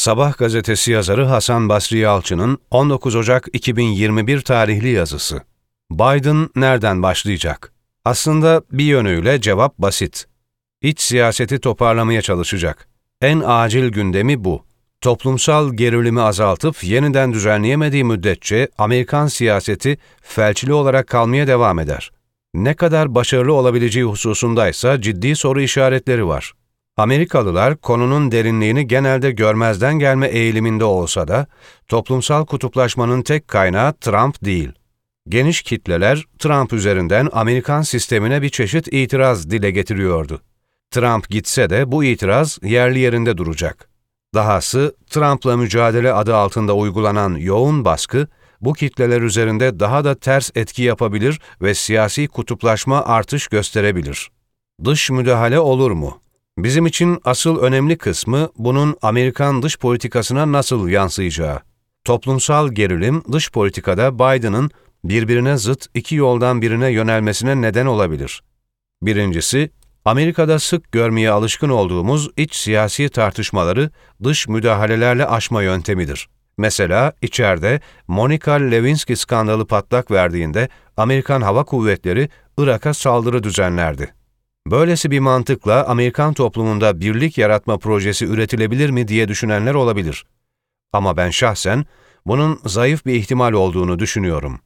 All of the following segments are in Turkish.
Sabah gazetesi yazarı Hasan Basri Yalçın'ın 19 Ocak 2021 tarihli yazısı. Biden nereden başlayacak? Aslında bir yönüyle cevap basit. İç siyaseti toparlamaya çalışacak. En acil gündemi bu. Toplumsal gerilimi azaltıp yeniden düzenleyemediği müddetçe Amerikan siyaseti felçli olarak kalmaya devam eder. Ne kadar başarılı olabileceği hususundaysa ciddi soru işaretleri var. Amerikalılar konunun derinliğini genelde görmezden gelme eğiliminde olsa da, toplumsal kutuplaşmanın tek kaynağı Trump değil. Geniş kitleler Trump üzerinden Amerikan sistemine bir çeşit itiraz dile getiriyordu. Trump gitse de bu itiraz yerli yerinde duracak. Dahası Trump'la mücadele adı altında uygulanan yoğun baskı, bu kitleler üzerinde daha da ters etki yapabilir ve siyasi kutuplaşma artış gösterebilir. Dış müdahale olur mu? Bizim için asıl önemli kısmı bunun Amerikan dış politikasına nasıl yansıyacağı. Toplumsal gerilim dış politikada Biden'ın birbirine zıt iki yoldan birine yönelmesine neden olabilir. Birincisi, Amerika'da sık görmeye alışkın olduğumuz iç siyasi tartışmaları dış müdahalelerle aşma yöntemidir. Mesela içeride Monica Lewinsky skandalı patlak verdiğinde Amerikan Hava Kuvvetleri Irak'a saldırı düzenlerdi. Böylesi bir mantıkla Amerikan toplumunda birlik yaratma projesi üretilebilir mi diye düşünenler olabilir. Ama ben şahsen bunun zayıf bir ihtimal olduğunu düşünüyorum.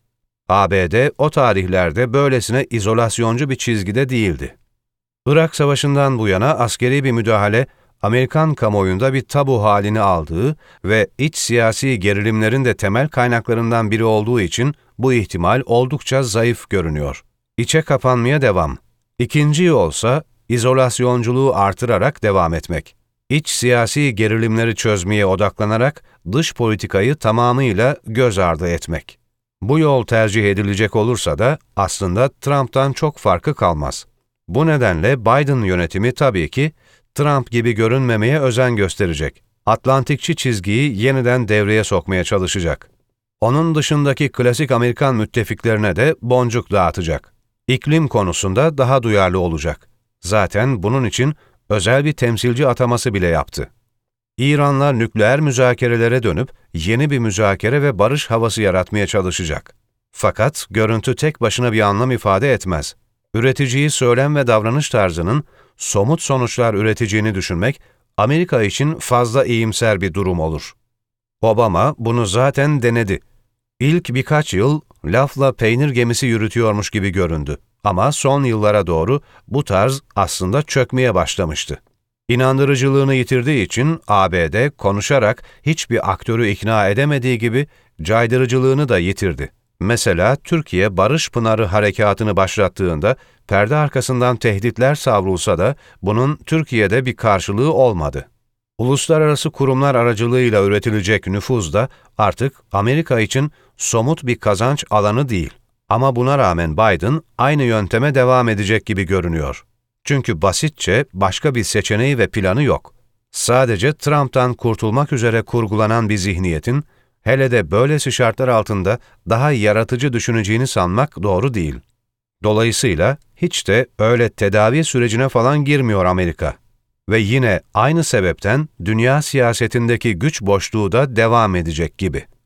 ABD o tarihlerde böylesine izolasyoncu bir çizgide değildi. Irak Savaşı'ndan bu yana askeri bir müdahale, Amerikan kamuoyunda bir tabu halini aldığı ve iç siyasi gerilimlerin de temel kaynaklarından biri olduğu için bu ihtimal oldukça zayıf görünüyor. İçe kapanmaya devam. İkinci yolsa, izolasyoncuğu artırarak devam etmek. İç siyasi gerilimleri çözmeye odaklanarak dış politikayı tamamıyla göz ardı etmek. Bu yol tercih edilecek olursa da aslında Trump'tan çok farkı kalmaz. Bu nedenle Biden yönetimi tabii ki Trump gibi görünmemeye özen gösterecek. Atlantikçi çizgiyi yeniden devreye sokmaya çalışacak. Onun dışındaki klasik Amerikan müttefiklerine de boncuk dağıtacak. İklim konusunda daha duyarlı olacak. Zaten bunun için özel bir temsilci ataması bile yaptı. İran'la nükleer müzakerelere dönüp yeni bir müzakere ve barış havası yaratmaya çalışacak. Fakat görüntü tek başına bir anlam ifade etmez. Üreticiyi söylem ve davranış tarzının somut sonuçlar üreteceğini düşünmek, Amerika için fazla iyimser bir durum olur. Obama bunu zaten denedi. İlk birkaç yıl lafla peynir gemisi yürütüyormuş gibi göründü. Ama son yıllara doğru bu tarz aslında çökmeye başlamıştı. İnandırıcılığını yitirdiği için ABD konuşarak hiçbir aktörü ikna edemediği gibi caydırıcılığını da yitirdi. Mesela Türkiye Barış Pınarı harekatını başlattığında perde arkasından tehditler savrulsa da bunun Türkiye'de bir karşılığı olmadı. Uluslararası kurumlar aracılığıyla üretilecek nüfuz da artık Amerika için somut bir kazanç alanı değil. Ama buna rağmen Biden aynı yönteme devam edecek gibi görünüyor. Çünkü basitçe başka bir seçeneği ve planı yok. Sadece Trump'tan kurtulmak üzere kurgulanan bir zihniyetin, hele de böylesi şartlar altında daha yaratıcı düşüneceğini sanmak doğru değil. Dolayısıyla hiç de öyle tedavi sürecine falan girmiyor Amerika. Ve yine aynı sebepten dünya siyasetindeki güç boşluğu da devam edecek gibi.